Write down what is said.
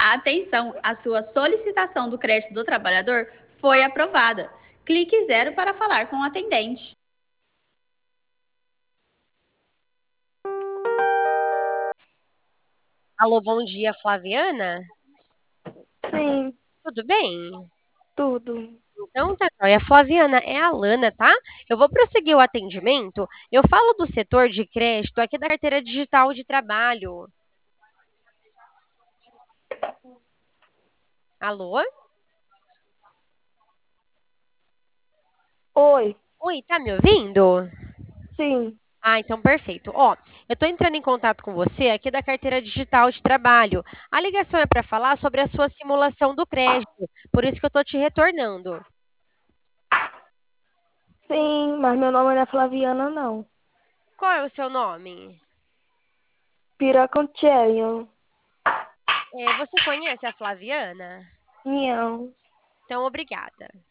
Atenção, a sua solicitação do crédito do trabalhador foi aprovada. Clique zero para falar com o atendente. Alô, bom dia, Flaviana? Sim, Tudo bem? tudo. Então tá joia. Flaviana, é a Lana, tá? Eu vou prosseguir o atendimento. Eu falo do setor de crédito aqui da carteira digital de trabalho. Alô? Oi, Oi, tá me ouvindo? sim. Ah, então perfeito. Ó, eu tô entrando em contato com você aqui da carteira digital de trabalho. A ligação é para falar sobre a sua simulação do crédito, por isso que eu tô te retornando. Sim, mas meu nome não é Flaviana, não. Qual é o seu nome? Piracanteio. Você conhece a Flaviana? Não. Então, obrigada.